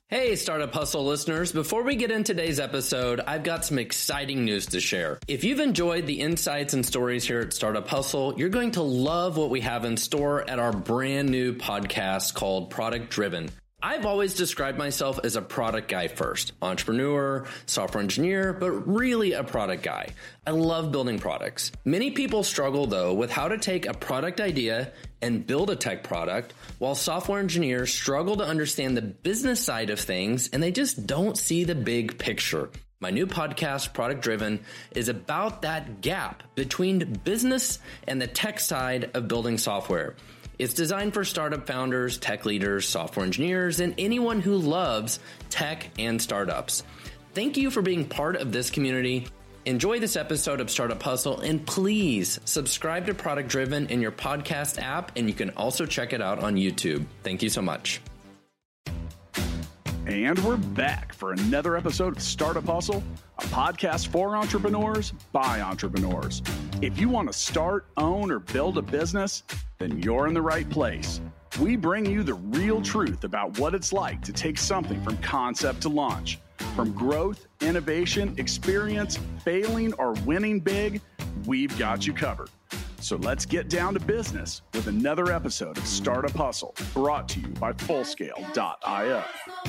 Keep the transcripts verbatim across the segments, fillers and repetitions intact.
Hey, Startup Hustle listeners. Before we get into today's episode, I've got some exciting news to share. If you've enjoyed the insights and stories here at Startup Hustle, you're going to love what we have in store at our brand new podcast called Product Driven. I've always described myself as a product guy first, entrepreneur, software engineer, but really a product guy. I love building products. Many people struggle though with how to take a product idea and build a tech product, while software engineers struggle to understand the business side of things and they just don't see the big picture. My new podcast, Product Driven, is about that gap between business and the tech side of building software. It's designed for startup founders, tech leaders, software engineers, and anyone who loves tech and startups. Thank you for being part of this community. Enjoy this episode of Startup Hustle, and please subscribe to Product Driven in your podcast app, and you can also check it out on YouTube. Thank you so much. And we're back for another episode of Startup Hustle, a podcast for entrepreneurs by entrepreneurs. If you want to start, own, or build a business, then you're in the right place. We bring you the real truth about what it's like to take something from concept to launch. From growth, innovation, experience, failing, or winning big, we've got you covered. So let's get down to business with another episode of Startup Hustle, brought to you by Fullscale dot io.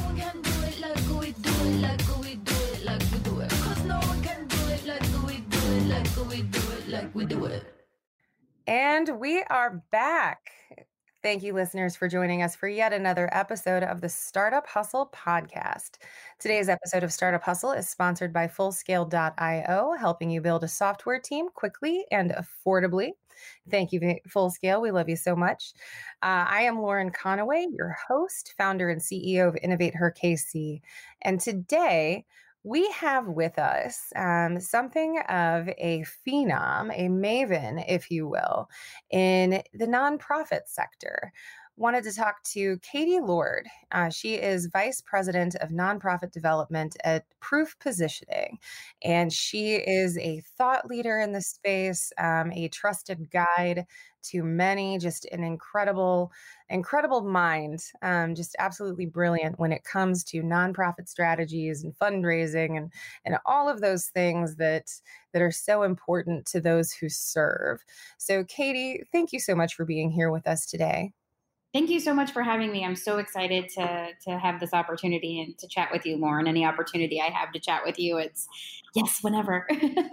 And we are back. Thank you, listeners, for joining us for yet another episode of the Startup Hustle podcast. Today's episode of Startup Hustle is sponsored by Fullscale dot io, helping you build a software team quickly and affordably. Thank you, Fullscale. We love you so much. Uh, I am Lauren Conaway, your host, founder, and C E O of Innovate Her K C. And today, we have with us um, something of a phenom, a maven, if you will, in the nonprofit sector. Wanted to talk to Katie Lord. Uh, she is Vice President of Nonprofit Development at Proof Positioning, and she is a thought leader in the space, um, a trusted guide to many, just an incredible, incredible mind, um, just absolutely brilliant when it comes to nonprofit strategies and fundraising and, and all of those things that, that are so important to those who serve. So Katie, thank you so much for being here with us today. Thank you so much for having me. I'm so excited to to have this opportunity and to chat with you, Lauren. Any opportunity I have to chat with you, it's yes, whenever.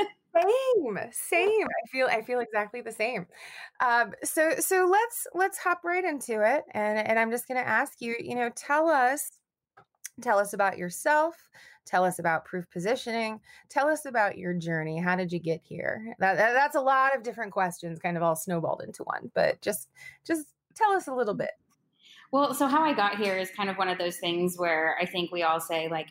Same, same. I feel I feel exactly the same. Um, so so let's let's hop right into it, and and I'm just going to ask you, you know, tell us tell us about yourself. Tell us about Proof Positioning. Tell us about your journey. How did you get here? That, that that's a lot of different questions, kind of all snowballed into one. But just just tell us a little bit. Well, so how I got here is kind of one of those things where I think we all say, like,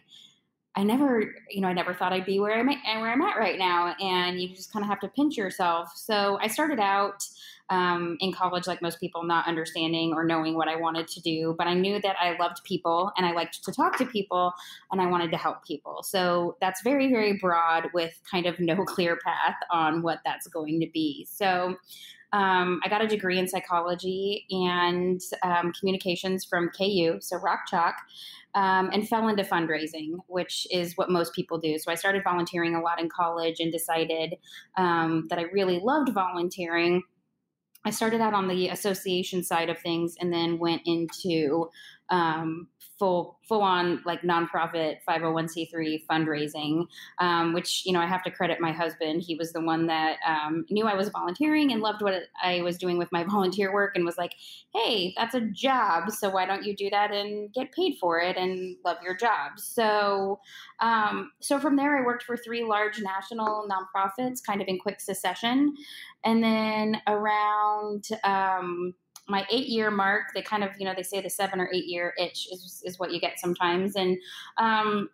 I never, you know, I never thought I'd be where I'm at, where I'm at right now. And you just kind of have to pinch yourself. So I started out um, in college, like most people, not understanding or knowing what I wanted to do. But I knew that I loved people and I liked to talk to people and I wanted to help people. So that's very, very broad with kind of no clear path on what that's going to be. So Um, I got a degree in psychology and um, communications from K U, so Rock Chalk, um, and fell into fundraising, which is what most people do. So I started volunteering a lot in college and decided um, that I really loved volunteering. I started out on the association side of things and then went into um, full, full on like nonprofit five oh one c three fundraising, um, which, you know, I have to credit my husband. He was the one that um, knew I was volunteering and loved what I was doing with my volunteer work and was like, hey, that's a job. So why don't you do that and get paid for it and love your job? So, um, so from there, I worked for three large national nonprofits kind of in quick succession. And then around, um, my eight year mark, they kind of, you know, they say the seven or eight year itch is, is what you get sometimes. And, um,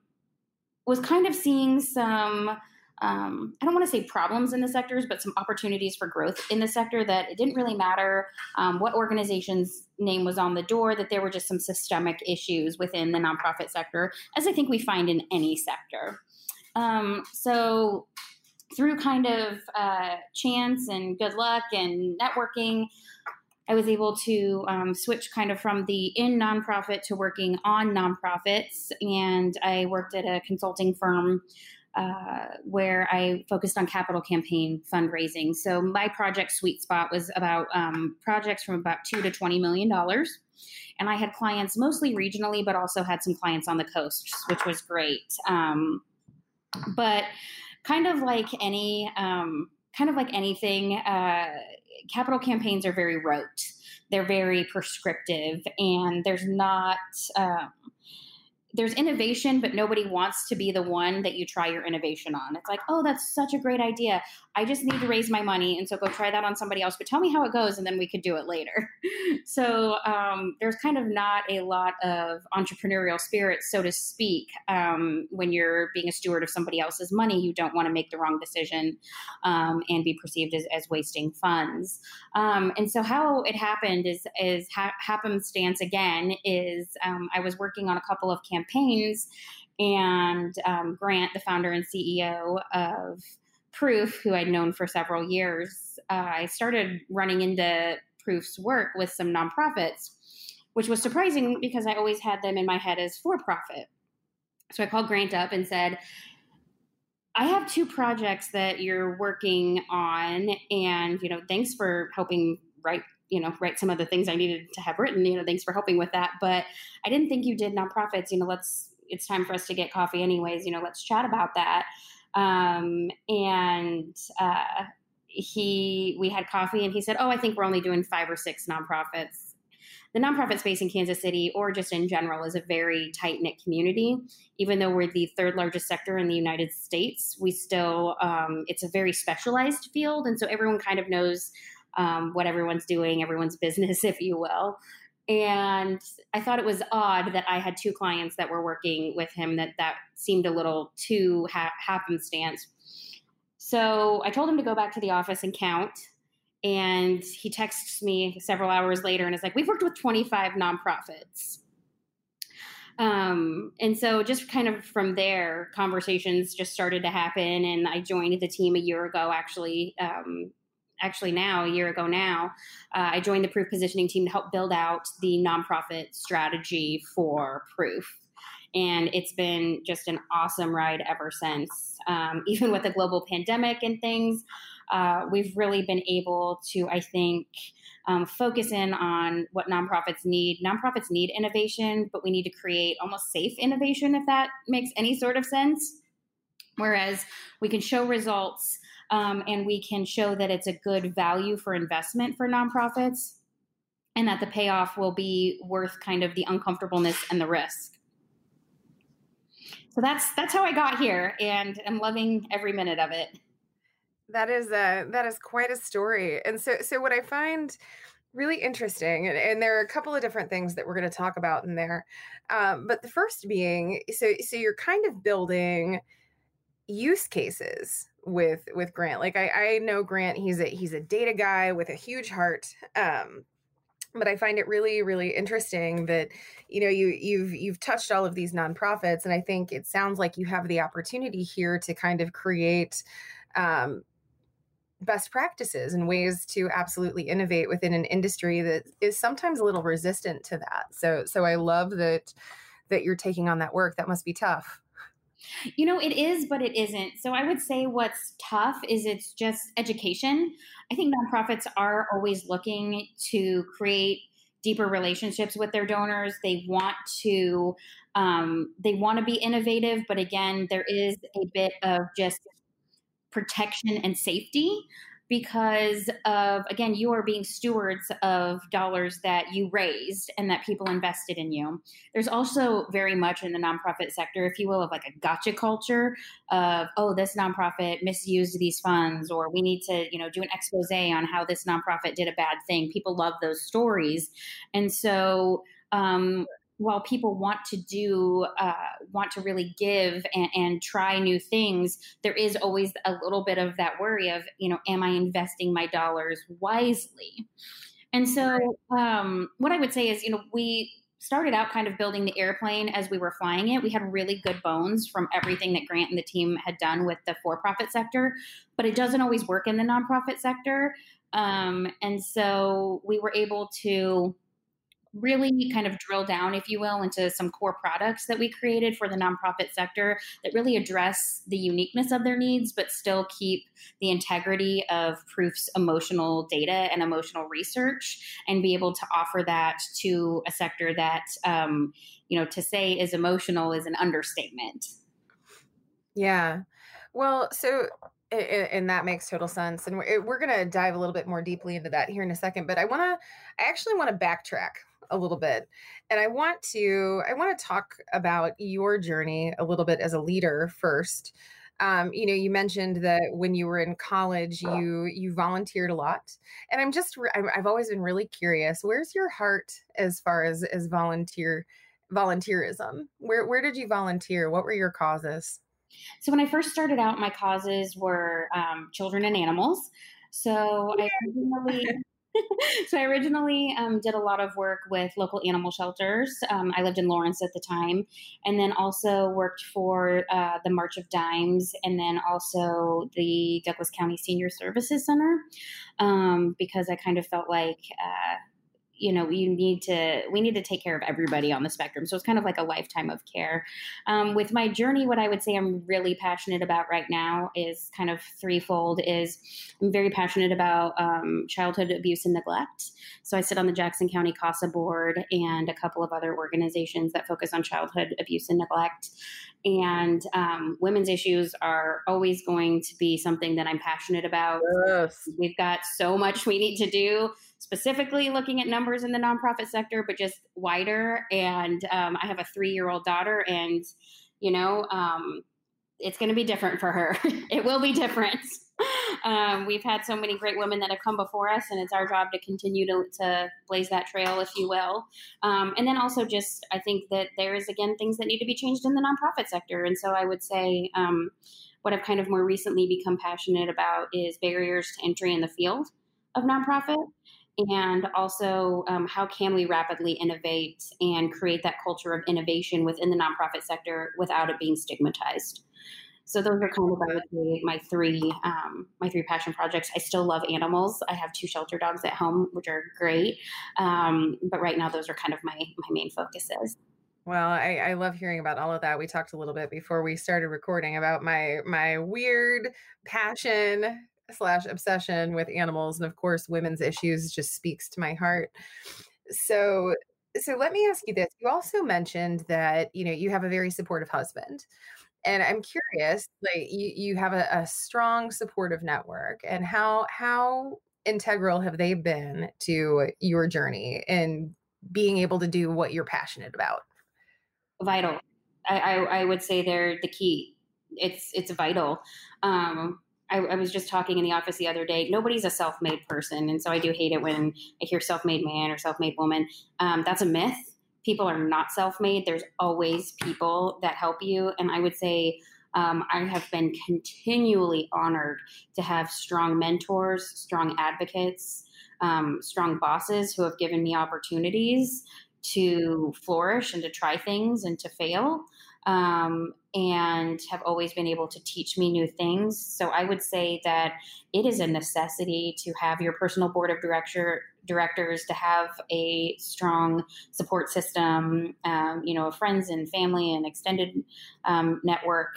was kind of seeing some, um, I don't want to say problems in the sectors, but some opportunities for growth in the sector that it didn't really matter um, what organization's name was on the door, that there were just some systemic issues within the nonprofit sector, as I think we find in any sector. Um, so through kind of uh, chance and good luck and networking, I was able to um, switch kind of from the in nonprofit to working on nonprofits. And I worked at a consulting firm uh, where I focused on capital campaign fundraising. So my project sweet spot was about um, projects from about two to twenty million dollars. And I had clients mostly regionally, but also had some clients on the coast, which was great. Um, but kind of like any, um, kind of like anything, uh, capital campaigns are very rote. They're very prescriptive, and there's not, um, there's innovation, but nobody wants to be the one that you try your innovation on. It's like, oh, that's such a great idea. I just need to raise my money. And so go try that on somebody else, but tell me how it goes and then we could do it later. So um, there's kind of not a lot of entrepreneurial spirit, so to speak. Um, when you're being a steward of somebody else's money, you don't want to make the wrong decision um, and be perceived as, as wasting funds. Um, and so how it happened is, is ha- happenstance again, is um, I was working on a couple of campaigns, and um, Grant, the founder and C E O of Proof, who I'd known for several years, uh, I started running into Proof's work with some nonprofits, which was surprising because I always had them in my head as for-profit. So I called Grant up and said, I have two projects that you're working on, and, you know, thanks for helping write, you know, write some of the things I needed to have written, you know, thanks for helping with that. But I didn't think you did nonprofits, you know, let's, it's time for us to get coffee anyways, you know, let's chat about that. Um, and, uh, he, we had coffee, and he said, oh, I think we're only doing five or six nonprofits. The nonprofit space in Kansas City, or just in general, is a very tight-knit community. Even though we're the third largest sector in the United States, we still, um, it's a very specialized field. And so everyone kind of knows, um, what everyone's doing, everyone's business, if you will. And I thought it was odd that I had two clients that were working with him, that that seemed a little too ha- happenstance. So I told him to go back to the office and count. And he texts me several hours later and is like, we've worked with twenty-five nonprofits. Um, and so just kind of from there, conversations just started to happen. And I joined the team a year ago, actually, um, actually now, a year ago now. Uh, I joined the Proof positioning team to help build out the nonprofit strategy for Proof. And it's been just an awesome ride ever since. Um, even with the global pandemic and things, uh, we've really been able to, I think, um, focus in on what nonprofits need. Nonprofits need innovation, but we need to create almost safe innovation, if that makes any sort of sense. Whereas we can show results, um, and we can show that it's a good value for investment for nonprofits, and that the payoff will be worth kind of the uncomfortableness and the risk. So that's that's how I got here, and I'm loving every minute of it. That is a, that is quite a story. And so so what I find really interesting, and, and there are a couple of different things that we're going to talk about in there. Um, but the first being, so so you're kind of building use cases with with Grant. Like I, I know Grant, he's a he's a data guy with a huge heart. Um, But I find it really, really interesting that, you know, you, you've you've touched all of these nonprofits, and I think it sounds like you have the opportunity here to kind of create um, best practices and ways to absolutely innovate within an industry that is sometimes a little resistant to that. So, so I love that that you're taking on that work. That must be tough. You know, it is, but it isn't. So I would say what's tough is it's just education. I think nonprofits are always looking to create deeper relationships with their donors. They want to, um, they want to be innovative, but again, there is a bit of just protection and safety because of, again, you are being stewards of dollars that you raised and that people invested in you. There's also very much in the nonprofit sector, if you will, of like a gotcha culture of, oh, this nonprofit misused these funds, or we need to, you know, do an expose on how this nonprofit did a bad thing. People love those stories. And so, um, while people want to do, uh, want to really give and, and try new things, there is always a little bit of that worry of, you know, am I investing my dollars wisely? And so um, what I would say is, you know, we started out kind of building the airplane as we were flying it. We had really good bones from everything that Grant and the team had done with the for-profit sector, but it doesn't always work in the nonprofit sector. Um, and so we were able to really kind of drill down, if you will, into some core products that we created for the nonprofit sector that really address the uniqueness of their needs, but still keep the integrity of Proof's emotional data and emotional research, and be able to offer that to a sector that, um, you know, to say is emotional is an understatement. Yeah. Well, so and that makes total sense. And we're, we're going to dive a little bit more deeply into that here in a second. But I want to, I actually want to backtrack a little bit. And I want to, I want to talk about your journey a little bit as a leader first. Um, you know, you mentioned that when you were in college, you you volunteered a lot, and I'm just I'm, I've always been really curious. Where's your heart as far as as volunteer volunteerism? Where where did you volunteer? What were your causes? So when I first started out, my causes were um, children and animals. So I originally, so I originally um, did a lot of work with local animal shelters. Um, I lived in Lawrence at the time, and then also worked for uh, the March of Dimes, and then also the Douglas County Senior Services Center, um, because I kind of felt like, uh, you know, you need to, we need to take care of everybody on the spectrum. So it's kind of like a lifetime of care. Um, with my journey, what I would say I'm really passionate about right now is kind of threefold. Is I'm very passionate about um, childhood abuse and neglect. So I sit on the Jackson County CASA board and a couple of other organizations that focus on childhood abuse and neglect. And um, women's issues are always going to be something that I'm passionate about. Yes. We've got so much we need to do, specifically looking at numbers in the nonprofit sector, but just wider. And um, I have a three-year-old daughter, and, you know, um, it's going to be different for her. It will be different. Um, we've had so many great women that have come before us, and it's our job to continue to, to blaze that trail, if you will. Um, and then also just, I think that there is, again, things that need to be changed in the nonprofit sector. And so I would say um, what I've kind of more recently become passionate about is barriers to entry in the field of nonprofit. And also, um, how can we rapidly innovate and create that culture of innovation within the nonprofit sector without it being stigmatized? So those are kind of, I would say, my three um, my three passion projects. I still love animals. I have two shelter dogs at home, which are great. Um, but right now, those are kind of my my main focuses. Well, I, I love hearing about all of that. We talked a little bit before we started recording about my my weird passion slash obsession with animals. And of course, women's issues just speaks to my heart. So, so let me ask you this. You also mentioned that, you know, you have a very supportive husband. And I'm curious, like you, you have a, a strong supportive network, and how, how integral have they been to your journey and being able to do what you're passionate about? Vital. I, I, I would say they're the key. It's, it's vital. Um, I, I was just talking in the office the other day. Nobody's a self-made person. And so I do hate it when I hear self-made man or self-made woman. Um, that's a myth. People are not self-made. There's always people that help you. And I would say um, I have been continually honored to have strong mentors, strong advocates, um, strong bosses who have given me opportunities to flourish and to try things and to fail. Um, and have always been able to teach me new things. So I would say that it is a necessity to have your personal board of director directors, to have a strong support system, um, you know, of friends and family and extended um, network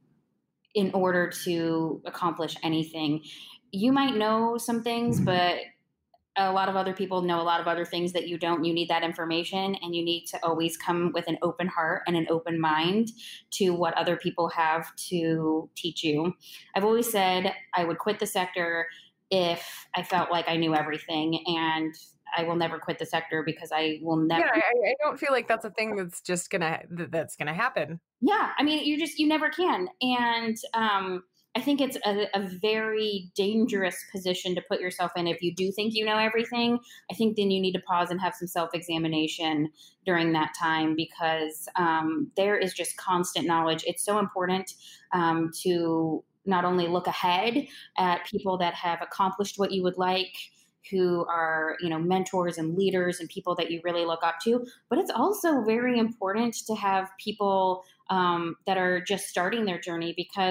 in order to accomplish anything. You might know some things, but a lot of other people know a lot of other things that you don't. You need that information, and you need to always come with an open heart and an open mind to what other people have to teach you. I've always said I would quit the sector if I felt like I knew everything, and I will never quit the sector because I will never. Yeah, I, I don't feel like that's a thing that's just gonna that's gonna happen. Yeah, I mean, you just you never can, and um, I think it's a, a very dangerous position to put yourself in if you do think you know everything. I think then you need to pause and have some self-examination during that time, because um, there is just constant knowledge. It's so important um, to not only look ahead at people that have accomplished what you would like, who are, you know, mentors and leaders and people that you really look up to, but it's also very important to have people um, that are just starting their journey, because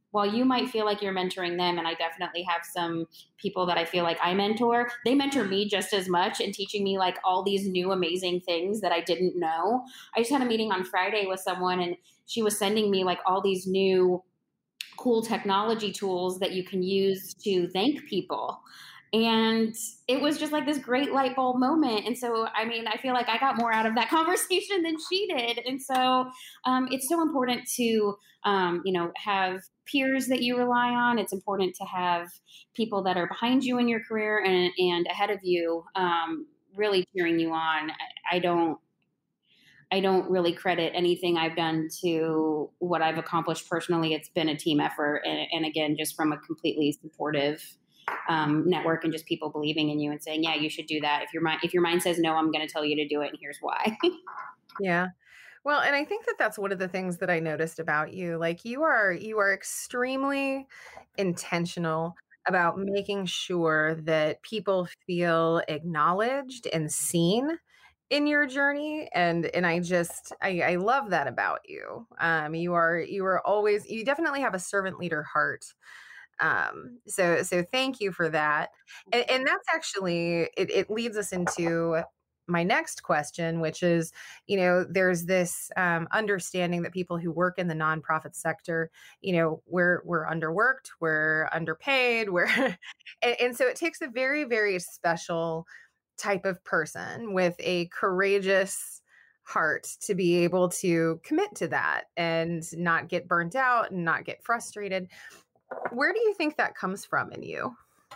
while you might feel like you're mentoring them, and I definitely have some people that I feel like I mentor, they mentor me just as much and teaching me like all these new amazing things that I didn't know. I just had a meeting on Friday with someone, and she was sending me like all these new cool technology tools that you can use to thank people. And it was just like this great light bulb moment. And so, I mean, I feel like I got more out of that conversation than she did. And so um, it's so important to, um, you know, have peers that you rely on. It's important to have people that are behind you in your career and, and ahead of you, um, really cheering you on. I, I don't, I don't really credit anything I've done to what I've accomplished personally. It's been a team effort. And, and again, just from a completely supportive um, network and just people believing in you and saying, yeah, you should do that. If your mind, if your mind says no, I'm going to tell you to do it. And here's why. Yeah. Well, and I think that that's one of the things that I noticed about you. Like you are, you are extremely intentional about making sure that people feel acknowledged and seen in your journey. And, and I just, I, I love that about you. Um, you are, you are always, you definitely have a servant leader heart. Um, so, so thank you for that. And, and that's actually, it, it leads us into my next question, which is, you know, there's this um, understanding that people who work in the nonprofit sector, you know, we're, we're underworked, we're underpaid, we're, and, and so it takes a very, very special type of person with a courageous heart to be able to commit to that and not get burnt out and not get frustrated. Where do you think that comes from in you?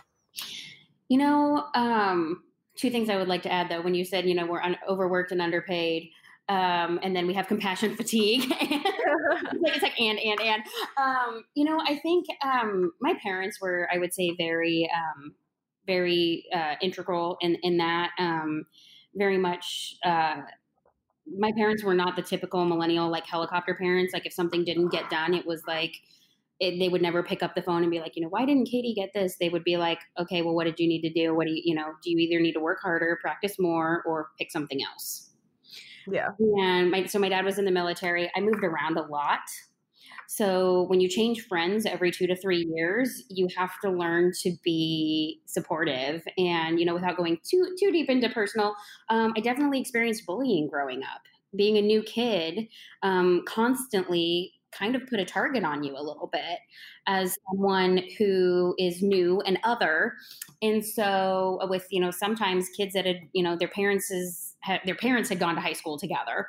You know, um, two things I would like to add, though. When you said, you know, we're un- overworked and underpaid, um, and then we have compassion fatigue. it's, like, it's like, and, and, and. Um, you know, I think um, my parents were, I would say, very, um, very uh, integral in, in that. Um, very much, uh, my parents were not the typical millennial, like helicopter parents. Like if something didn't get done, it was like, It, they would never pick up the phone and be like, you know, why didn't Katie get this? They would be like, okay, well, what did you need to do? What do you, you know, do you either need to work harder, practice more, or pick something else? Yeah. And my, so my dad was in the military. I moved around a lot. So when you change friends every two to three years, you have to learn to be supportive. And, you know, without going too, too deep into personal, um, I definitely experienced bullying growing up. Being a new kid, um, constantly kind of put a target on you a little bit as someone who is new and other. And so with, you know, sometimes kids that had, you know, their parents is, had, their parents had gone to high school together.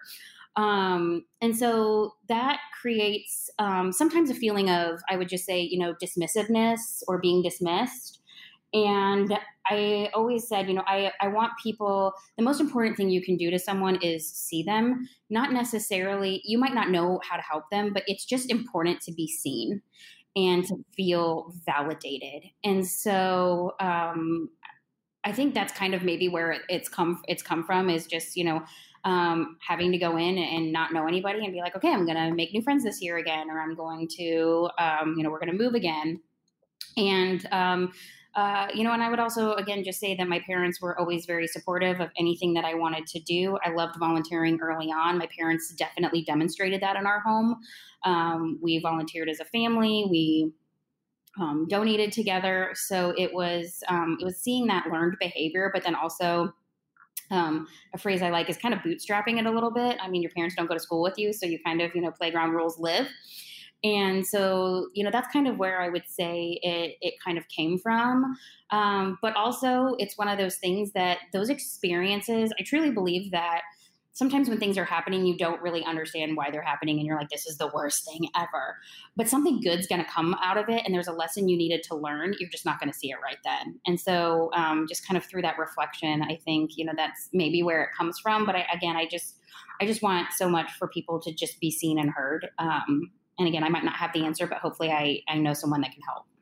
Um, and so that creates um, sometimes a feeling of, I would just say, you know, dismissiveness or being dismissed. And I always said, you know, I, I want people, the most important thing you can do to someone is see them, not necessarily, you might not know how to help them, but it's just important to be seen and to feel validated. And so um, I think that's kind of maybe where it's come, it's come from is just, you know, um, having to go in and not know anybody and be like, okay, I'm going to make new friends this year again, or I'm going to, um, you know, we're going to move again. And, um, Uh, you know, and I would also, again, just say that my parents were always very supportive of anything that I wanted to do. I loved volunteering early on. My parents definitely demonstrated that in our home. Um, we volunteered as a family. We um, donated together. So it was, um, it was seeing that learned behavior, but then also um, a phrase I like is kind of bootstrapping it a little bit. I mean, your parents don't go to school with you, so you kind of, you know, playground rules live. And so, you know, that's kind of where I would say it, it kind of came from. Um, but also it's one of those things that those experiences, I truly believe that sometimes when things are happening, you don't really understand why they're happening. And you're like, this is the worst thing ever. But something good's going to come out of it. And there's a lesson you needed to learn. You're just not going to see it right then. And so um, just kind of through that reflection, I think, you know, that's maybe where it comes from. But I, again, I just, I just want so much for people to just be seen and heard. Um, And again, I might not have the answer, but hopefully I, I know someone that can help.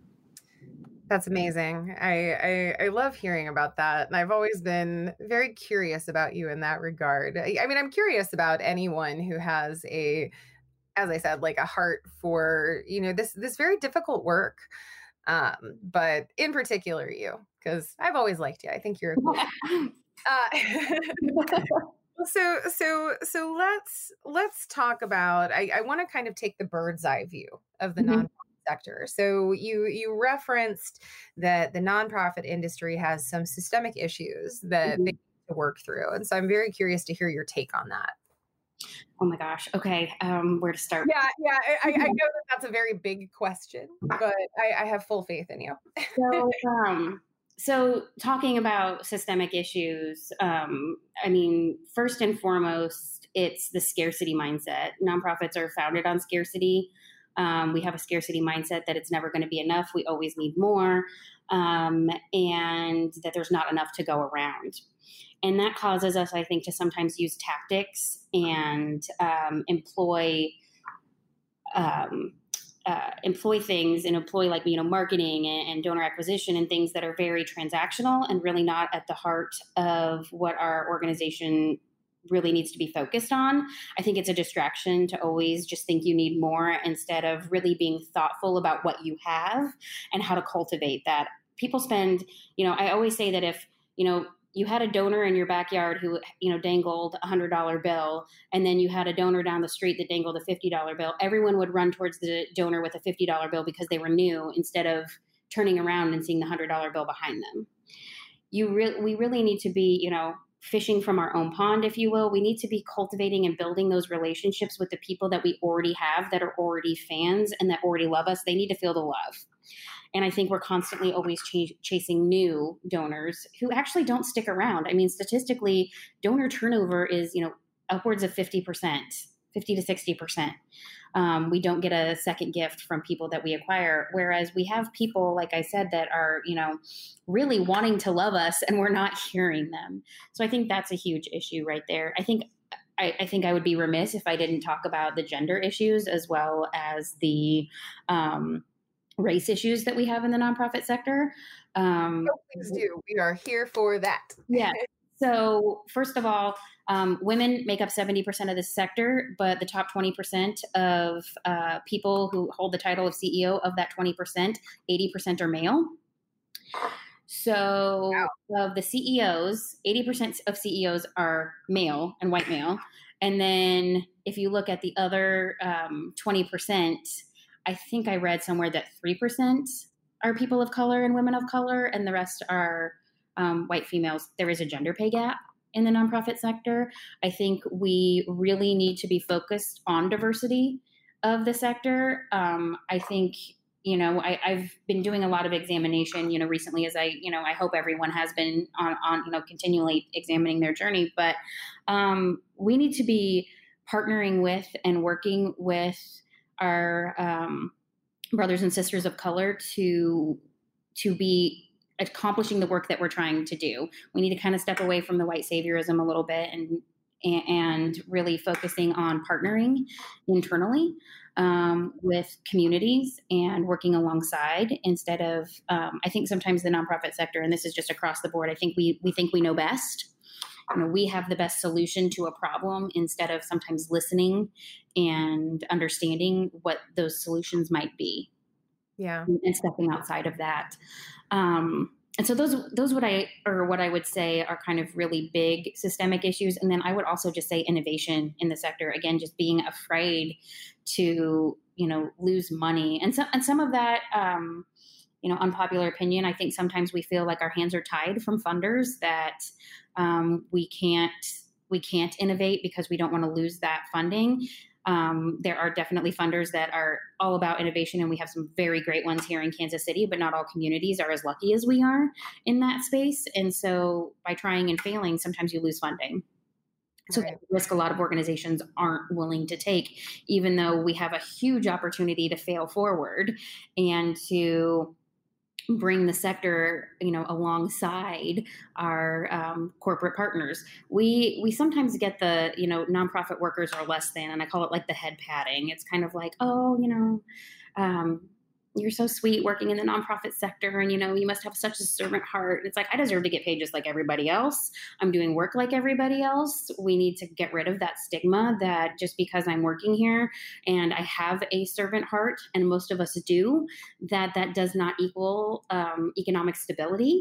That's amazing. I, I I love hearing about that. And I've always been very curious about you in that regard. I, I mean, I'm curious about anyone who has a, as I said, like a heart for, you know, this this very difficult work. Um, but in particular you, because I've always liked you. I think you're a cool. uh, So, so, so let's, let's talk about, I, I want to kind of take the bird's eye view of the mm-hmm. nonprofit sector. So you you referenced that the nonprofit industry has some systemic issues that Mhm. they need to work through. And so I'm very curious to hear your take on that. Oh my gosh. Okay. Um, where to start? Yeah, yeah, I, I I know that that's a very big question, but I, I have full faith in you. So, um, so talking about systemic issues, um, I mean, first and foremost, it's the scarcity mindset. Nonprofits are founded on scarcity. Um, we have a scarcity mindset that it's never going to be enough. We always need more, um, and that there's not enough to go around. And that causes us, I think, to sometimes use tactics and um, employ um, uh, employ things and employ like you know marketing and, and donor acquisition and things that are very transactional and really not at the heart of what our organization really needs to be focused on. I think it's a distraction to always just think you need more instead of really being thoughtful about what you have and how to cultivate that. People spend, you know, I always say that if, you know, you had a donor in your backyard who, you know, dangled a hundred dollar bill, and then you had a donor down the street that dangled a fifty dollar bill, everyone would run towards the donor with a fifty dollar bill because they were new instead of turning around and seeing the hundred dollar bill behind them. You really, we really need to be, you know, fishing from our own pond, if you will. We need to be cultivating and building those relationships with the people that we already have that are already fans and that already love us. They need to feel the love. And I think we're constantly always ch- chasing new donors who actually don't stick around. I mean, statistically, donor turnover is, you know, upwards of fifty percent, fifty to sixty percent. Um, we don't get a second gift from people that we acquire. Whereas we have people, like I said, that are, you know, really wanting to love us and we're not hearing them. So I think that's a huge issue right there. I think I, I think I would be remiss if I didn't talk about the gender issues as well as the um, race issues that we have in the nonprofit sector. Um, Oh, please do. We are here for that. yeah. So first of all, um, women make up seventy percent of this sector, but the top twenty percent of uh, people who hold the title of C E O of that twenty percent, eighty percent are male. So wow. Of the C E Os, eighty percent of C E Os are male and white male. And then if you look at the other um, twenty percent, I think I read somewhere that three percent are people of color and women of color, and the rest are um, white females. There is a gender pay gap in the nonprofit sector. I think we really need to be focused on diversity of the sector. Um, I think, you know, I, I've been doing a lot of examination, you know, recently as I, you know, I hope everyone has been on, on you know, continually examining their journey, but um, we need to be partnering with and working with our um, brothers and sisters of color to to be accomplishing the work that we're trying to do. We need to kind of step away from the white saviorism a little bit and and really focusing on partnering internally um, with communities and working alongside instead of, um, I think sometimes the nonprofit sector, and this is just across the board, I think we we think we know best. You know, we have the best solution to a problem instead of sometimes listening and understanding what those solutions might be. Yeah. And stepping outside of that. Um, and so those, those what I, or what I would say are kind of really big systemic issues. And then I would also just say innovation in the sector, again, just being afraid to, you know, lose money. And so, and some of that, um, you know, unpopular opinion, I think sometimes we feel like our hands are tied from funders, that um, we can't, we can't innovate because we don't want to lose that funding. Um, there are definitely funders that are all about innovation, and we have some very great ones here in Kansas City, but not all communities are as lucky as we are in that space. And so by trying and failing, sometimes you lose funding. So right. That's a risk a lot of organizations aren't willing to take, even though we have a huge opportunity to fail forward and to bring the sector, you know, alongside our um, corporate partners. We we sometimes get the, you know, nonprofit workers are less than, and I call it like the head patting. It's kind of like, oh, you know, um, you're so sweet working in the nonprofit sector, and, you know, you must have such a servant heart. It's like, I deserve to get paid just like everybody else. I'm doing work like everybody else. We need to get rid of that stigma that just because I'm working here and I have a servant heart, and most of us do, that that does not equal um, economic stability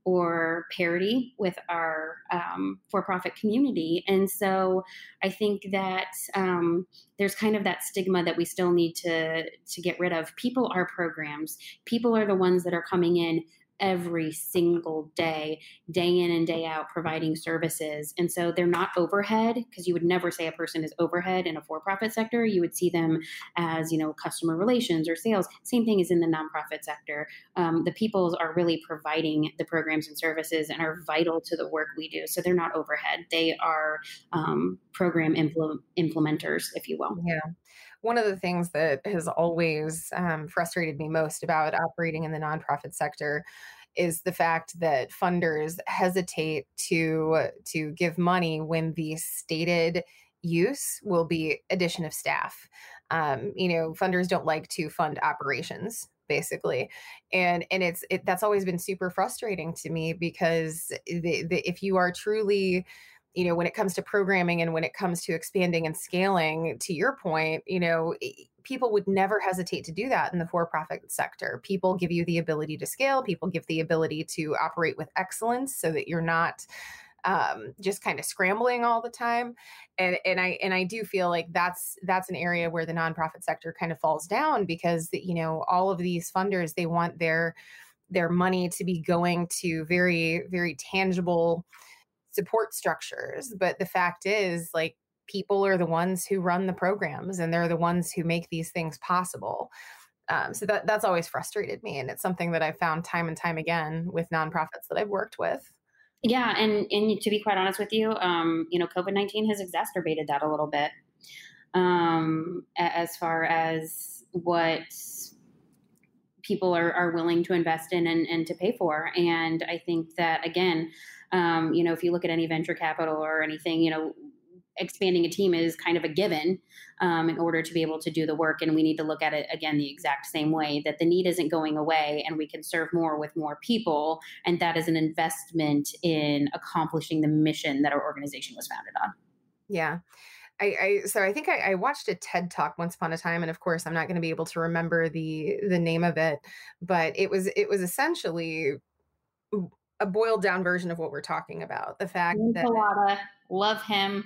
or parity with our um, for-profit community. And so I think that um, there's kind of that stigma that we still need to, to get rid of. People are programs. People are the ones that are coming in every single day, day in and day out, providing services. And so they're not overhead, because you would never say a person is overhead in a for-profit sector. You would see them as, you know, customer relations or sales. Same thing as in the nonprofit sector. Um, the peoples are really providing the programs and services and are vital to the work we do. So they're not overhead. They are um, program impl- implementers, if you will. Yeah. One of the things that has always um, frustrated me most about operating in the nonprofit sector is the fact that funders hesitate to to give money when the stated use will be addition of staff. Um, you know, funders don't like to fund operations, basically, and and it's it, that's always been super frustrating to me, because the, the, if you are truly, you know, when it comes to programming and when it comes to expanding and scaling, to your point, you know, people would never hesitate to do that in the for-profit sector. People give you the ability to scale. People give the ability to operate with excellence so that you're not um, just kind of scrambling all the time. And, and I, and I do feel like that's, that's an area where the nonprofit sector kind of falls down, because, you know, all of these funders, they want their, their money to be going to very, very tangible support structures. But the fact is, like, people are the ones who run the programs, and they're the ones who make these things possible. Um, so that that's always frustrated me. And it's something that I've found time and time again with nonprofits that I've worked with. Yeah. And, and to be quite honest with you, um, you know, COVID nineteen has exacerbated that a little bit, um, as far as what people are, are willing to invest in and, and to pay for. And I think that, again, Um, you know, if you look at any venture capital or anything, you know, expanding a team is kind of a given um, in order to be able to do the work. And we need to look at it, again, the exact same way, that the need isn't going away and we can serve more with more people. And that is an investment in accomplishing the mission that our organization was founded on. Yeah. I, I so I think I, I watched a TED Talk once upon a time, and of course I'm not going to be able to remember the the name of it, but it was it was essentially a boiled down version of what we're talking about. The fact Dan that Pallotta, love him.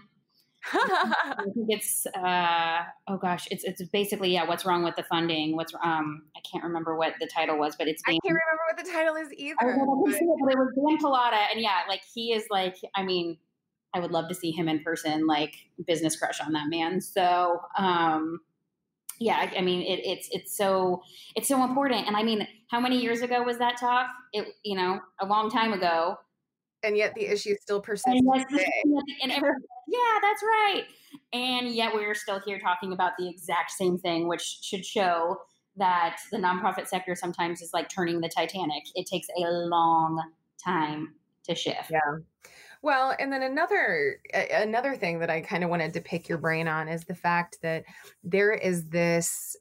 I think it's uh, oh gosh, it's it's basically yeah. What's wrong with the funding? What's um I can't remember what the title was, but it's Dan, I can't remember what the title is either. I don't but... it, but it was Dan Pallotta, and yeah, like he is like I mean, I would love to see him in person. Like, business crush on that man. So um, yeah, I, I mean, it, it's it's so it's so important. And I mean, how many years ago was that talk? It you know a long time ago. And yet the issue still persists. And, and every, yeah, that's right. And yet we're still here talking about the exact same thing, which should show that the nonprofit sector sometimes is like turning the Titanic. It takes a long time to shift. Yeah. Well, and then another another thing that I kind of wanted to pick your brain on is the fact that there is this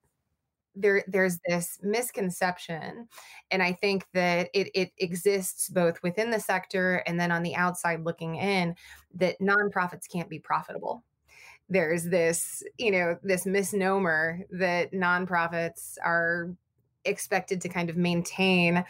there there's this misconception, and I think that it it exists both within the sector and then on the outside looking in, that nonprofits can't be profitable. There's this, you know, this misnomer that nonprofits are expected to kind of maintain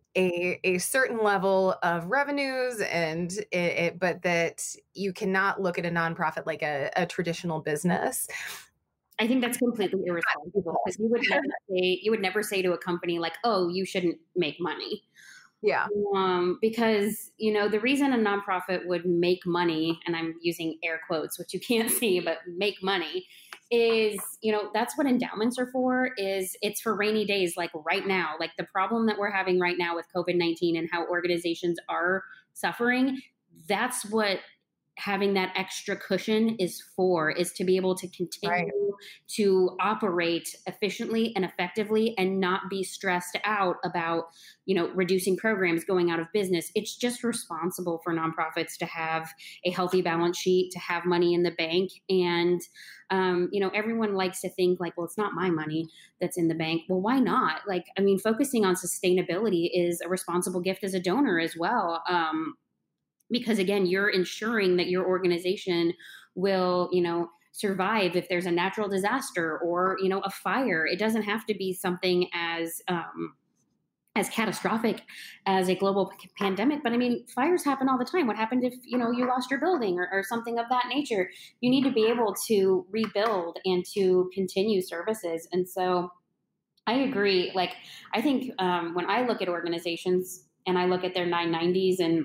a a certain level of revenues, and it, it, but that you cannot look at a nonprofit like a, a traditional business. I think that's completely irresponsible, because you would never say you would never say to a company like, "Oh, you shouldn't make money." Yeah. Um, because you know the reason a nonprofit would make money, and I'm using air quotes, which you can't see, but make money, is you know that's what endowments are for. Is it's for rainy days, like right now, like the problem that we're having right now with COVID nineteen and how organizations are suffering. That's what having that extra cushion is for, is to be able to continue right. to operate efficiently and effectively and not be stressed out about, you know, reducing programs, going out of business. It's just responsible for nonprofits to have a healthy balance sheet, to have money in the bank. And, um, you know, everyone likes to think like, well, it's not my money that's in the bank. Well, why not? Like, I mean, focusing on sustainability is a responsible gift as a donor as well. Um, Because again, you're ensuring that your organization will, you know, survive if there's a natural disaster or, you know, a fire. It doesn't have to be something as, um, as catastrophic as a global p- pandemic. But I mean, fires happen all the time. What happened if, you know, you lost your building or, or something of that nature? You need to be able to rebuild and to continue services. And so I agree. Like, I think um, when I look at organizations and I look at their nine nineties and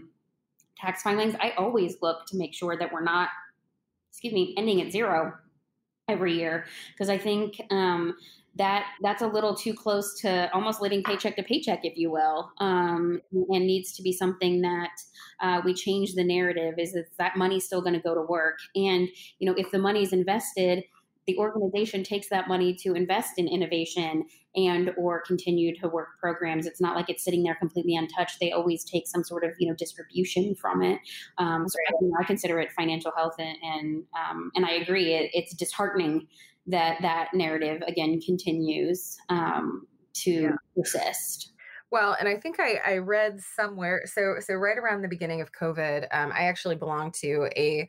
tax filings, I always look to make sure that we're not, excuse me, ending at zero every year. Because I think um, that that's a little too close to almost living paycheck to paycheck, if you will, um, and needs to be something that uh, we change the narrative is that that money's still going to go to work. And, you know, if the money's invested, the organization takes that money to invest in innovation and or continue to work programs. It's not like it's sitting there completely untouched. They always take some sort of, you know, distribution from it. Um, so I, you know, I consider it financial health, and and, um, and I agree. It, it's disheartening that that narrative again continues um, to yeah. persist. Well, and I think I, I read somewhere. So so right around the beginning of COVID, um, I actually belonged to a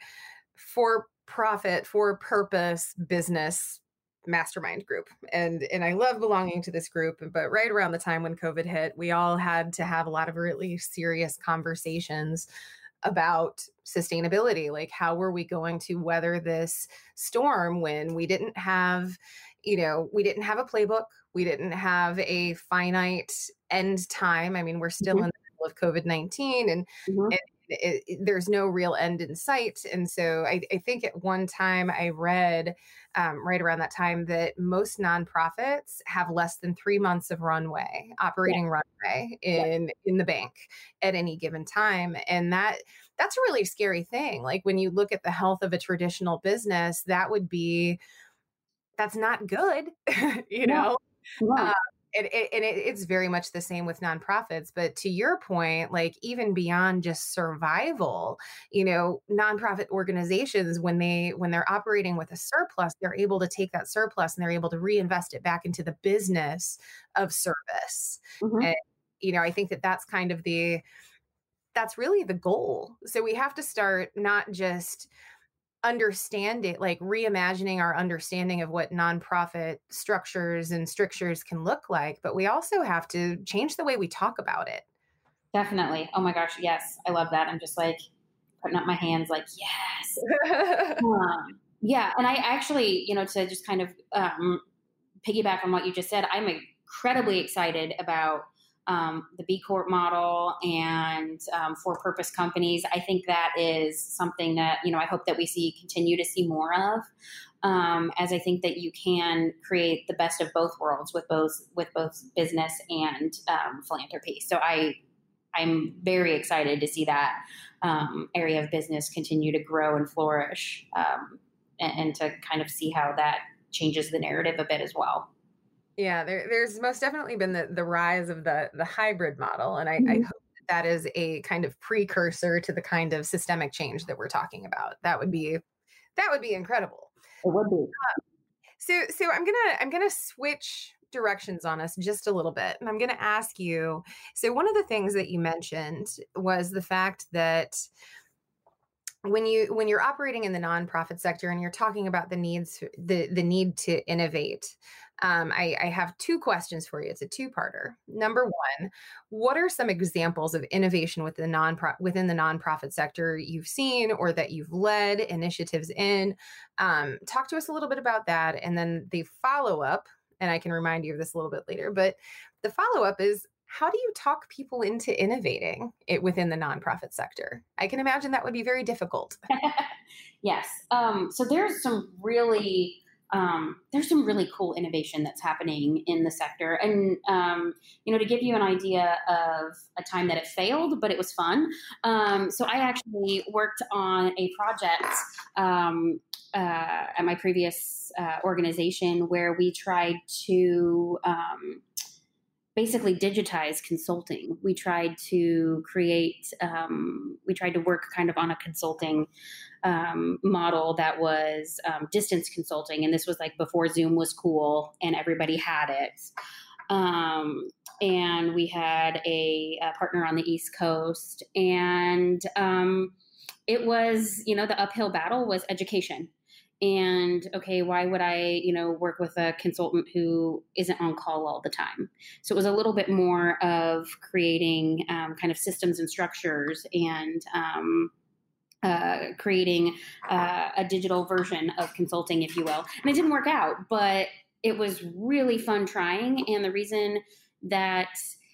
for profit, for purpose business mastermind group. And, and I love belonging to this group. But right around the time when COVID hit, we all had to have a lot of really serious conversations about sustainability. Like, how were we going to weather this storm when we didn't have, you know, we didn't have a playbook. We didn't have a finite end time. I mean, we're still mm-hmm. in the middle of COVID nineteen, and, mm-hmm. and It, it, there's no real end in sight. And so I, I think at one time I read um, right around that time that most nonprofits have less than three months of runway, operating yeah. runway in, yeah. in the bank at any given time. And that that's a really scary thing. Like, when you look at the health of a traditional business, that would be, that's not good, you know? Yeah. Um, And, it, and it, it's very much the same with nonprofits. But to your point, like, even beyond just survival, you know, nonprofit organizations, when they when they're operating with a surplus, they're able to take that surplus and they're able to reinvest it back into the business of service. Mm-hmm. And, you know, I think that that's kind of the that's really the goal. So we have to start not just understanding, like reimagining our understanding of what nonprofit structures and strictures can look like, but we also have to change the way we talk about it. Definitely. Oh my gosh. Yes. I love that. I'm just like putting up my hands like, yes. um, yeah. And I actually, you know, to just kind of um, piggyback on what you just said, I'm incredibly excited about Um, the B Corp model and um, for-purpose companies. I think that is something that, you know, I hope that we see continue to see more of, um, as I think that you can create the best of both worlds with both with both business and um, philanthropy. So I I'm very excited to see that um, area of business continue to grow and flourish, um, and, and to kind of see how that changes the narrative a bit as well. Yeah, there, there's most definitely been the, the rise of the the hybrid model. And I, mm-hmm. I hope that, that is a kind of precursor to the kind of systemic change that we're talking about. That would be that would be incredible. It would be. Uh, so so I'm gonna I'm gonna switch directions on us just a little bit. And I'm gonna ask you, so one of the things that you mentioned was the fact that when you when you're operating in the nonprofit sector and you're talking about the needs the the need to innovate, um, I, I have two questions for you. It's a two-parter. Number one, what are some examples of innovation within the non within the nonprofit sector you've seen or that you've led initiatives in? Um, talk to us a little bit about that, and then the follow-up. And I can remind you of this a little bit later, but the follow-up is, how do you talk people into innovating it within the nonprofit sector? I can imagine that would be very difficult. Yes. Um, so there's some really, um, there's some really cool innovation that's happening in the sector. And, um, you know, to give you an idea of a time that it failed, but it was fun. Um, so I actually worked on a project um, uh, at my previous uh, organization where we tried to um, basically digitize consulting. We tried to create, um, we tried to work kind of on a consulting um, model that was um, distance consulting. And this was like before Zoom was cool and everybody had it. Um, and we had a, a partner on the East Coast, and um, it was, you know, the uphill battle was education. And okay, why would I, you know, work with a consultant who isn't on call all the time? So it was a little bit more of creating um, kind of systems and structures and um, uh, creating uh, a digital version of consulting, if you will. And it didn't work out, but it was really fun trying. And the reason that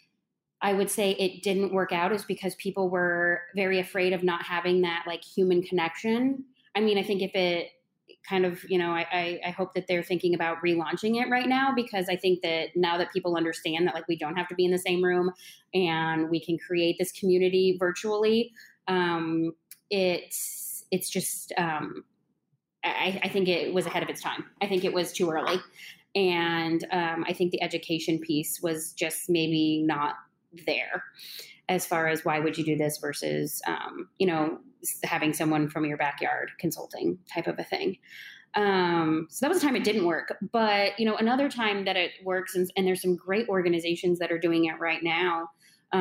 I would say it didn't work out is because people were very afraid of not having that like human connection. I mean, I think if it kind of, you know, I, I, I hope that they're thinking about relaunching it right now, because I think that now that people understand that like we don't have to be in the same room and we can create this community virtually, um, it's it's just um, I, I think it was ahead of its time. I think it was too early, and um, I think the education piece was just maybe not there as far as why would you do this versus um, you know, having someone from your backyard consulting type of a thing. Um, so that was a time it didn't work. But, you know, another time that it works, and, and there's some great organizations that are doing it right now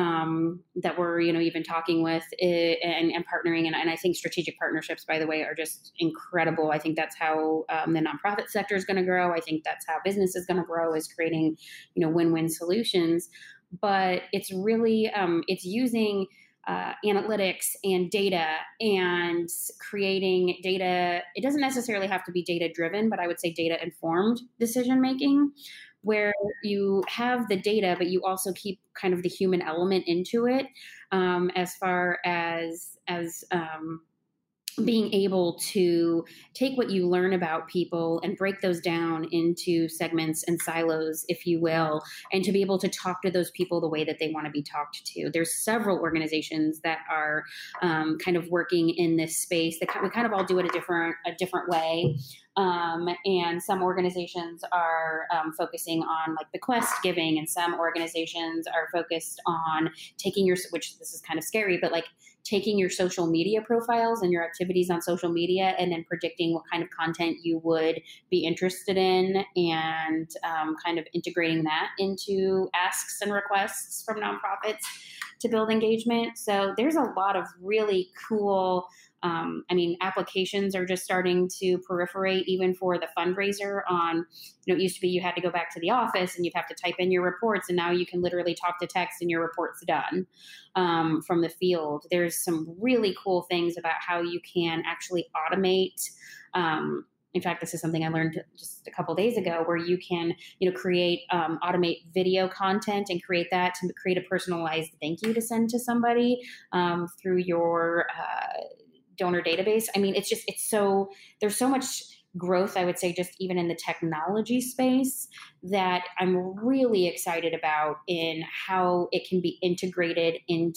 um, that we're, you know, even talking with it, and, and partnering. And, and I think strategic partnerships, by the way, are just incredible. I think that's how um, the nonprofit sector is going to grow. I think that's how business is going to grow, is creating, you know, win-win solutions. But it's really, um, it's using uh, analytics and data and creating data. It doesn't necessarily have to be data driven, but I would say data informed decision making, where you have the data, but you also keep kind of the human element into it, um, as far as, as, um, being able to take what you learn about people and break those down into segments and silos, if you will, and to be able to talk to those people the way that they want to be talked to. There's several organizations that are um, kind of working in this space. That we kind of all do it a different a different way. Um, and some organizations are um, focusing on like bequest giving, and some organizations are focused on taking your, which this is kind of scary, but like taking your social media profiles and your activities on social media and then predicting what kind of content you would be interested in, and um, kind of integrating that into asks and requests from nonprofits to build engagement. So there's a lot of really cool Um, I mean, applications are just starting to proliferate even for the fundraiser on, you know, it used to be you had to go back to the office and you'd have to type in your reports, and now you can literally talk to text and your report's done um, from the field. There's some really cool things about how you can actually automate. Um, in fact, this is something I learned just a couple of days ago, where you can, you know, create, um, automate video content and create that to create a personalized thank you to send to somebody um, through your uh, donor database. I mean, it's just, it's so, there's so much growth, I would say, just even in the technology space, that I'm really excited about in how it can be integrated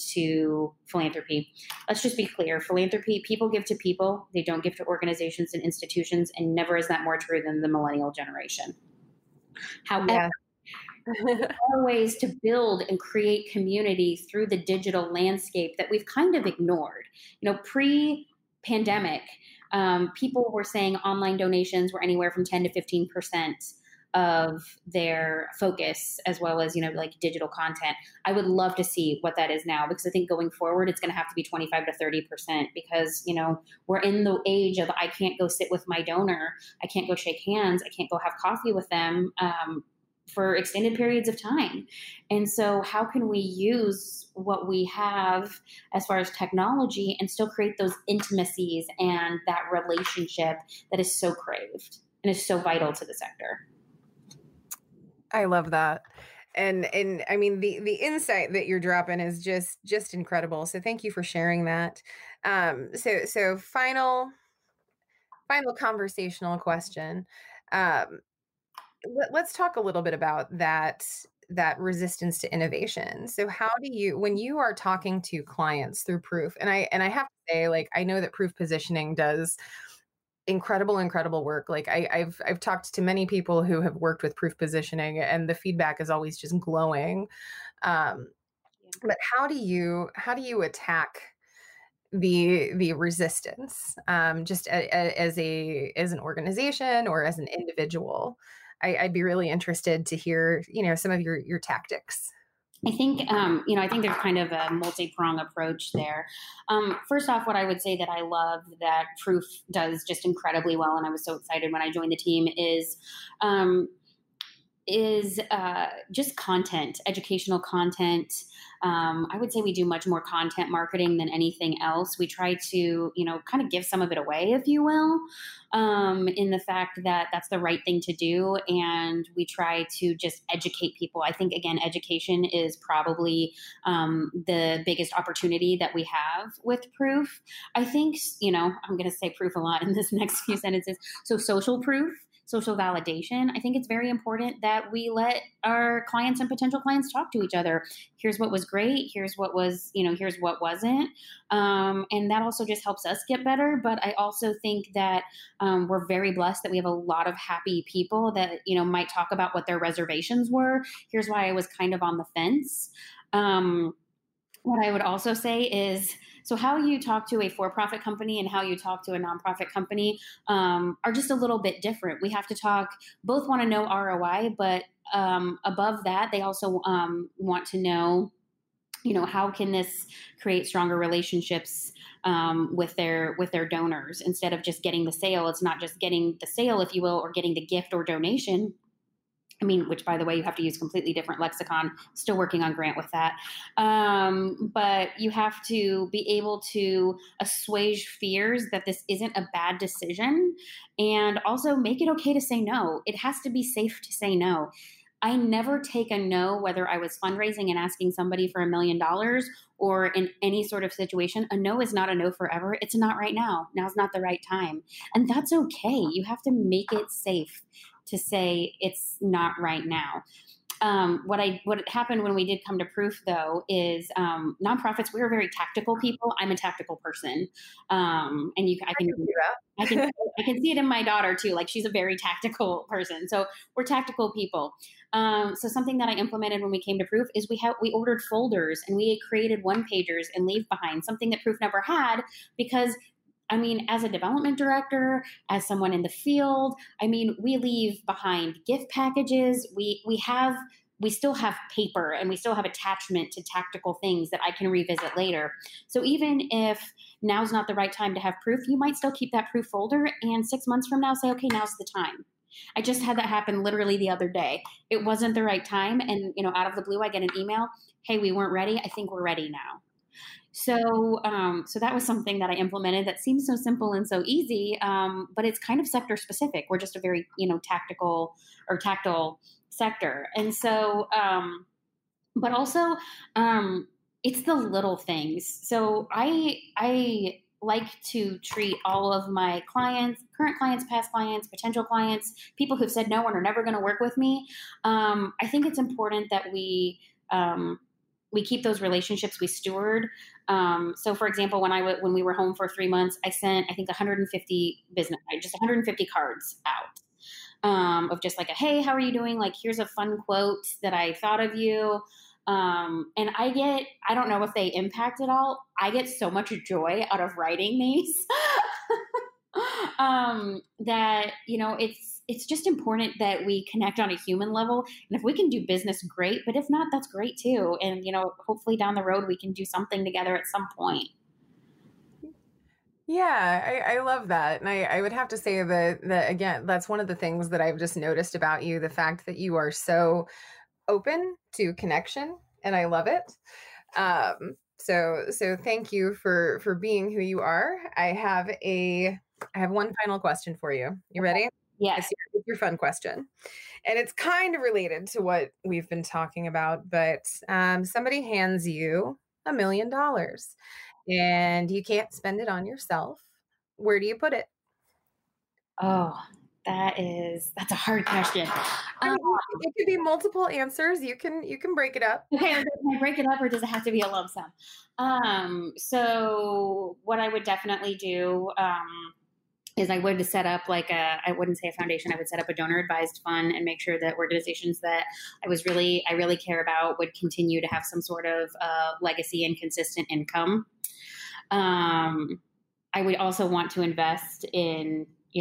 into philanthropy. Let's just be clear. Philanthropy, people give to people. They don't give to organizations and institutions, and never is that more true than the millennial generation. However, yeah. There are ways to build and create community through the digital landscape that we've kind of ignored. You know, pre-pandemic, um, people were saying online donations were anywhere from ten to fifteen percent of their focus, as well as, you know, like digital content. I would love to see what that is now, because I think going forward, it's going to have to be twenty-five to thirty percent, because, you know, we're in the age of, I can't go sit with my donor. I can't go shake hands. I can't go have coffee with them. Um, for extended periods of time. And so how can we use what we have as far as technology and still create those intimacies and that relationship that is so craved and is so vital to the sector? I love that. And, and I mean, the, the insight that you're dropping is just, just incredible. So thank you for sharing that. Um, so, so final, final conversational question. Um, Let's talk a little bit about that, that resistance to innovation. So how do you, when you are talking to clients through Proof, and I, and I have to say, like, I know that Proof Positioning does incredible, incredible work. Like I, I've, I've talked to many people who have worked with Proof Positioning, and the feedback is always just glowing. Um, but how do you, how do you attack the, the resistance, um, just a, a, as a, as an organization or as an individual? I, I'd be really interested to hear, you know, some of your, your tactics. I think, um, you know, I think there's kind of a multi-prong approach there. Um, first off, what I would say that I love that Proof does just incredibly well, and I was so excited when I joined the team, is um, is uh, just content, educational content. Um, I would say we do much more content marketing than anything else. We try to, you know, kind of give some of it away, if you will, um, in the fact that that's the right thing to do. And we try to just educate people. I think, again, education is probably um, the biggest opportunity that we have with Proof. I think, you know, I'm going to say proof a lot in this next few sentences. So social proof. Social validation. I think it's very important that we let our clients and potential clients talk to each other. Here's what was great. Here's what was, you know, here's what wasn't. Um, and that also just helps us get better. But I also think that um, we're very blessed that we have a lot of happy people that, you know, might talk about what their reservations were. Here's why I was kind of on the fence. Um, what I would also say is, so how you talk to a for-profit company and how you talk to a nonprofit company um, are just a little bit different. We have to talk, both want to know R O I, but um, above that, they also um, want to know, you know, how can this create stronger relationships um, with their with their donors instead of just getting the sale. It's not just getting the sale, if you will, or getting the gift or donation. I mean, which, by the way, you have to use completely different lexicon. Still working on Grant with that. Um, but you have to be able to assuage fears that this isn't a bad decision, and also make it okay to say no. It has to be safe to say no. I never take a no, whether I was fundraising and asking somebody for a million dollars or in any sort of situation. A no is not a no forever. It's not right now. Now's not the right time. And that's okay. You have to make it safe to say it's not right now. Um, what I what happened when we did come to Proof, though, is um, nonprofits. We're very tactical people. I'm a tactical person, um, and you, I can, I can, I can, I can see it in my daughter too. Like, she's a very tactical person. So we're tactical people. Um, so something that I implemented when we came to Proof is we have we ordered folders and we created one pagers and leave behind, something that Proof never had, because I mean, as a development director, as someone in the field, I mean, we leave behind gift packages. We we have we still have paper and we still have attachment to tactical things that I can revisit later. So even if now's not the right time to have Proof, you might still keep that Proof folder and six months from now say, okay, now's the time. I just had that happen literally the other day. It wasn't the right time. And, you know, out of the blue, I get an email. Hey, we weren't ready. I think we're ready now. So, um, so that was something that I implemented that seems so simple and so easy, um, but it's kind of sector specific. We're just a very, you know, tactical or tactile sector. And so, um, but also, um, it's the little things. So I, I like to treat all of my clients, current clients, past clients, potential clients, people who've said no and are never going to work with me. Um, I think it's important that we, um, we keep those relationships, we steward. Um, so for example, when I w- when we were home for three months, I sent, I think one hundred fifty business, just one hundred fifty cards out um, of just like a, hey, how are you doing? Like, here's a fun quote that I thought of you. Um, and I get, I don't know if they impact at all. I get so much joy out of writing these um, that, you know, it's, it's just important that we connect on a human level. And if we can do business, great. But if not, that's great too. And, you know, hopefully down the road, we can do something together at some point. Yeah, I, I love that. And I, I would have to say that, that, again, that's one of the things that I've just noticed about you, the fact that you are so open to connection. And I love it. Um, so, so thank you for, for being who you are. I have a, I have one final question for you. You ready? Yes. It's your fun question. And it's kind of related to what we've been talking about, but um, somebody hands you a million dollars and you can't spend it on yourself. Where do you put it? Oh, that is, that's a hard question. I mean, Um, it could be multiple answers. You can, you can break it up. Okay, can I break it up or does it have to be a lump sum? Um, so what I would definitely do, um, is I would set up like a, I wouldn't say a foundation, I would set up a donor advised fund and make sure that organizations that I was really, I really care about would continue to have some sort of uh, legacy and consistent income. Um, I would also want to invest in, you know,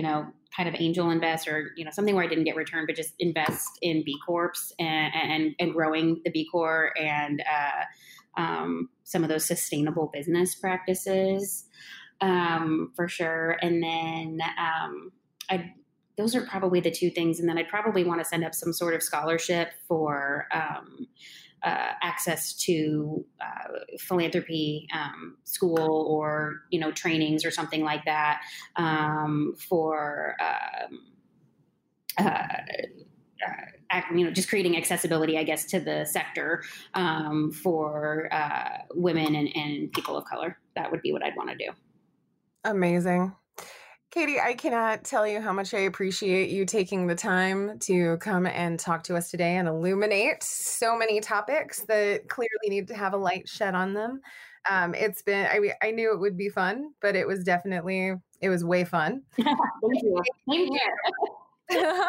kind of angel invest or, you know, something where I didn't get returned, but just invest in B Corps and, and, and growing the B Corp and uh, um, some of those sustainable business practices um, for sure. And then um, I, those are probably the two things. And then I'd probably want to send up some sort of scholarship for um, uh, access to uh, philanthropy um, school or, you know, trainings or something like that um, for, um, uh, uh, you know, just creating accessibility, I guess, to the sector um, for uh, women and, and people of color. That would be what I'd want to do. Amazing. Katie, I cannot tell you how much I appreciate you taking the time to come and talk to us today and illuminate so many topics that clearly need to have a light shed on them. Um, it's been, I, I knew it would be fun, but it was definitely, it was way fun. Thank you. Thank you.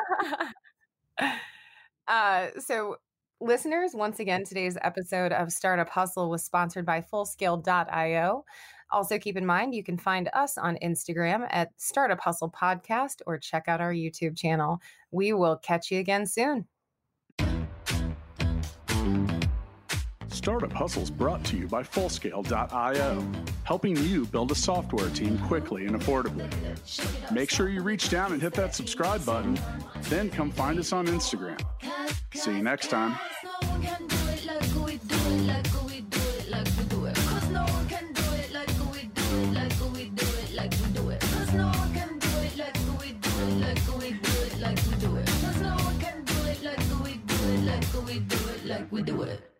uh, so listeners, once again, today's episode of Startup Hustle was sponsored by Fullscale dot io. Also, keep in mind, you can find us on Instagram at Startup Hustle Podcast or check out our YouTube channel. We will catch you again soon. Startup Hustle is brought to you by Fullscale dot io, helping you build a software team quickly and affordably. Make sure you reach down and hit that subscribe button, then come find us on Instagram. See you next time. We do it.